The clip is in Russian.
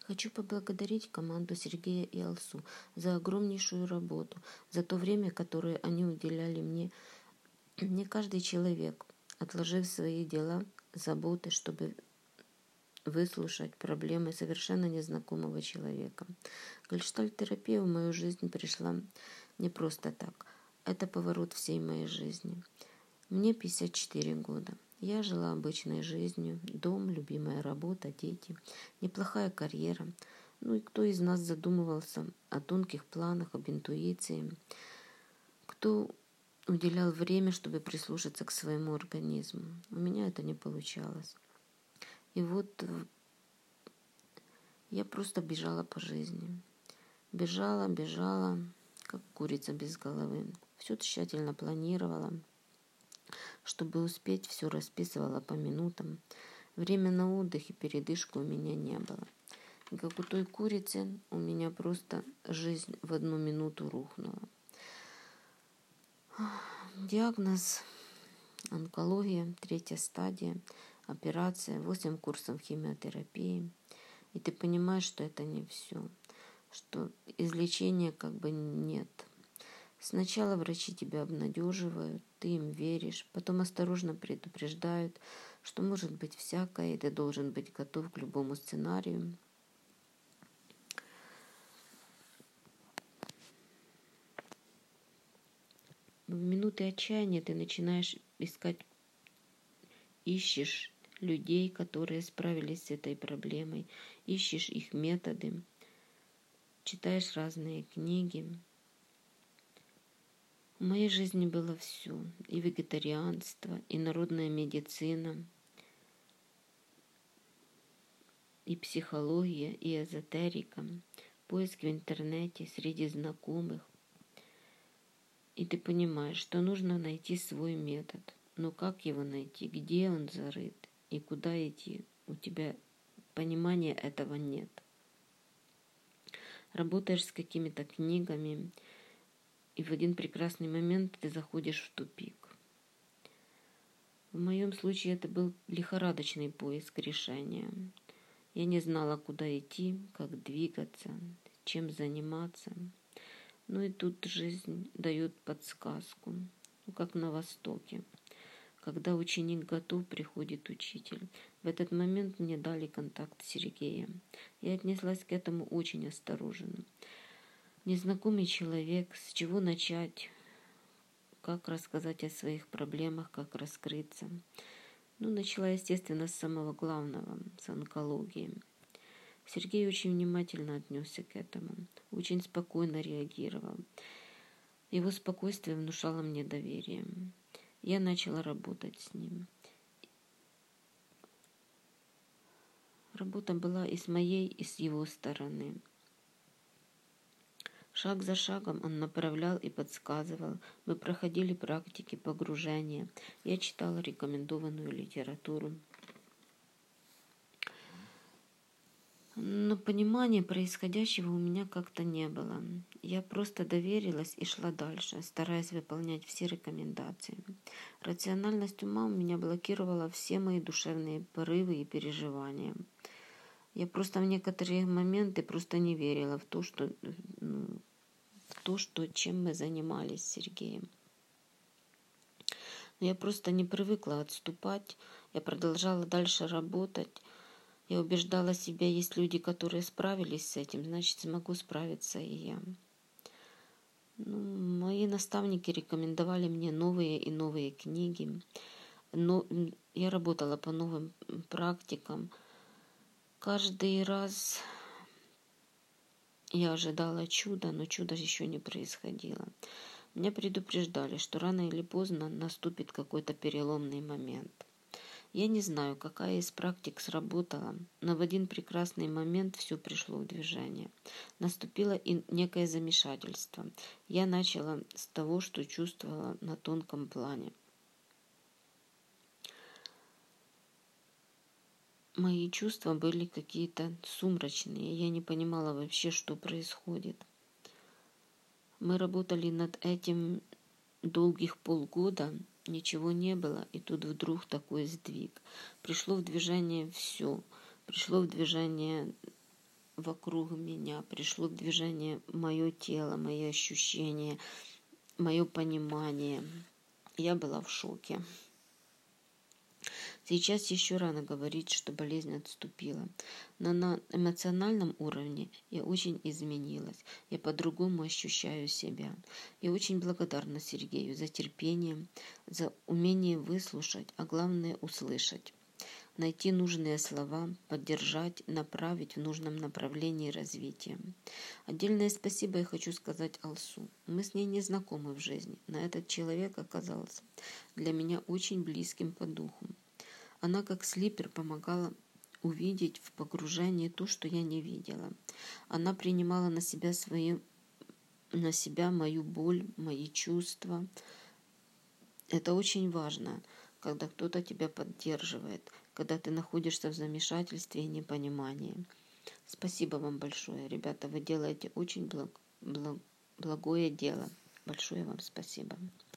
Хочу поблагодарить команду Сергея и Алсу за огромнейшую работу, за то время, которое они уделяли мне. Не каждый человек, отложив свои дела, заботы, чтобы выслушать проблемы совершенно незнакомого человека. Гельштальт-терапия в мою жизнь пришла не просто так. Это поворот всей моей жизни. Мне 54 года. Я жила обычной жизнью. Дом, любимая работа, дети, неплохая карьера. Ну и кто из нас задумывался о тонких планах, об интуиции? Кто уделял время, чтобы прислушаться к своему организму? У меня это не получалось. И вот я просто бежала по жизни. Бежала, как курица без головы. Все тщательно планировала. Чтобы успеть, все расписывала по минутам. Время на отдых и передышку у меня не было. И как у той курицы, у меня просто жизнь в 1 минуту рухнула. Диагноз – онкология, 3-я стадия, операция, 8 курсов химиотерапии. И ты понимаешь, что это не все, что излечения как бы нет. Сначала врачи тебя обнадеживают, ты им веришь, потом осторожно предупреждают, что может быть всякое, и ты должен быть готов к любому сценарию. В минуты отчаяния ты начинаешь ищешь людей, которые справились с этой проблемой, ищешь их методы, читаешь разные книги. В моей жизни было все. И вегетарианство, и народная медицина, и психология, и эзотерика, поиск в интернете среди знакомых. И ты понимаешь, что нужно найти свой метод. Но как его найти, где он зарыт и куда идти? У тебя понимания этого нет. Работаешь с какими-то книгами, и в один прекрасный момент ты заходишь в тупик. В моем случае это был лихорадочный поиск решения. Я не знала, куда идти, как двигаться, чем заниматься. Ну и тут жизнь дает подсказку, как на Востоке. Когда ученик готов, приходит учитель. В этот момент мне дали контакт с Сергеем. Я отнеслась к этому очень осторожно. Незнакомый человек, с чего начать, как рассказать о своих проблемах, как раскрыться. Начала, естественно, с самого главного, с онкологии. Сергей очень внимательно отнесся к этому, очень спокойно реагировал. Его спокойствие внушало мне доверие. Я начала работать с ним. Работа была и с моей, и с его стороны. Шаг за шагом он направлял и подсказывал. Мы проходили практики погружения. Я читала рекомендованную литературу. Но понимания происходящего у меня как-то не было. Я просто доверилась и шла дальше, стараясь выполнять все рекомендации. Рациональность ума у меня блокировала все мои душевные порывы и переживания. Я просто в некоторые моменты просто не верила в то, чем мы занимались с Сергеем. Но я просто не привыкла отступать. Я продолжала дальше работать. Я убеждала себя, есть люди, которые справились с этим, значит, смогу справиться и я. Мои наставники рекомендовали мне новые и новые книги. Но я работала по новым практикам. Каждый раз я ожидала чуда, но чудо еще не происходило. Меня предупреждали, что рано или поздно наступит какой-то переломный момент. Я не знаю, какая из практик сработала, но в один прекрасный момент все пришло в движение. Наступило и некое замешательство. Я начала с того, что чувствовала на тонком плане. Мои чувства были какие-то сумрачные. Я не понимала вообще, что происходит. Мы работали над этим долгих полгода. Ничего не было, и тут вдруг такой сдвиг. Пришло в движение все. Пришло в движение вокруг меня, пришло в движение мое тело, мои ощущения, мое понимание. Я была в шоке. Сейчас еще рано говорить, что болезнь отступила. Но на эмоциональном уровне я очень изменилась. Я по-другому ощущаю себя. Я очень благодарна Сергею за терпение, за умение выслушать, а главное услышать. Найти нужные слова, поддержать, направить в нужном направлении развития. Отдельное спасибо я хочу сказать Алсу. Мы с ней не знакомы в жизни, но этот человек оказался для меня очень близким по духу. Она как слипер помогала увидеть в погружении то, что я не видела. Она принимала на себя мою боль, мои чувства. Это очень важно, когда кто-то тебя поддерживает, когда ты находишься в замешательстве и непонимании. Спасибо вам большое, ребята. Вы делаете очень благое дело. Большое вам спасибо.